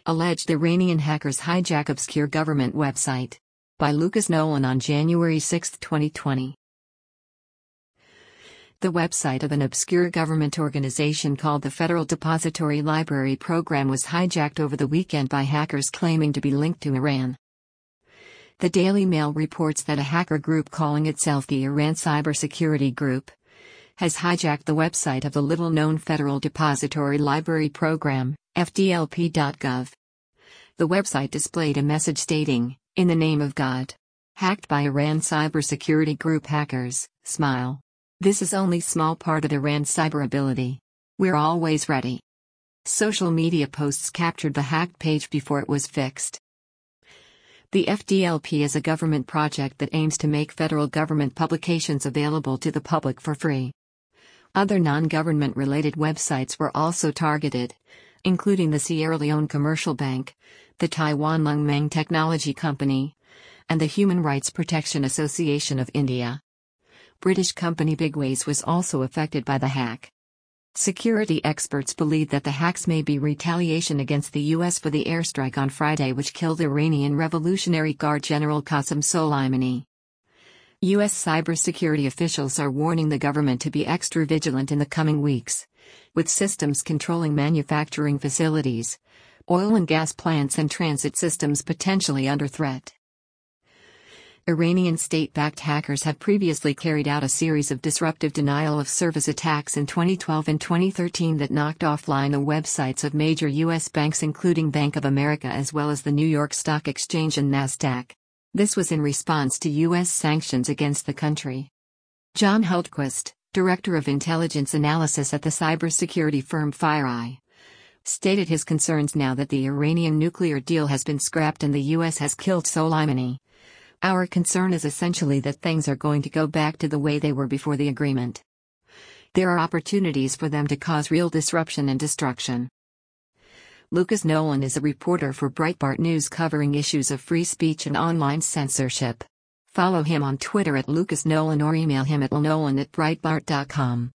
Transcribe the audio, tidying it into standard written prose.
Alleged Iranian hackers hijack obscure government website. By Lucas Nolan on January 6, 2020. The website of an obscure government organization called the Federal Depository Library Program was hijacked over the weekend by hackers claiming to be linked to Iran. The Daily Mail reports that a hacker group calling itself the Iran Cybersecurity Group has hijacked the website of the little-known Federal Depository Library Program, FDLP.gov. The website displayed a message stating, "In the name of God. Hacked by Iran Cybersecurity Group hackers, smile. This is only small part of Iran's cyber ability. We're always ready." Social media posts captured the hacked page before it was fixed. The FDLP is a government project that aims to make federal government publications available to the public for free. Other non-government related websites were also targeted, including the Sierra Leone Commercial Bank, the Taiwan Lungmeng Technology Company, and the Human Rights Protection Association of India. British company Bigways was also affected by the hack. Security experts believe that the hacks may be retaliation against the U.S. for the airstrike on Friday which killed Iranian Revolutionary Guard General Qasem Soleimani. U.S. cybersecurity officials are warning the government to be extra vigilant in the coming weeks, with systems controlling manufacturing facilities, oil and gas plants and transit systems potentially under threat. Iranian state-backed hackers have previously carried out a series of disruptive denial-of-service attacks in 2012 and 2013 that knocked offline the websites of major U.S. banks including Bank of America as well as the New York Stock Exchange and NASDAQ. This was in response to U.S. sanctions against the country. John Hultquist, director of intelligence analysis at the cybersecurity firm FireEye, stated his concerns now that the Iranian nuclear deal has been scrapped and the U.S. has killed Soleimani. "Our concern is essentially that things are going to go back to the way they were before the agreement. There are opportunities for them to cause real disruption and destruction." Lucas Nolan is a reporter for Breitbart News covering issues of free speech and online censorship. Follow him on Twitter @LucasNolan or email him at lnolan@breitbart.com.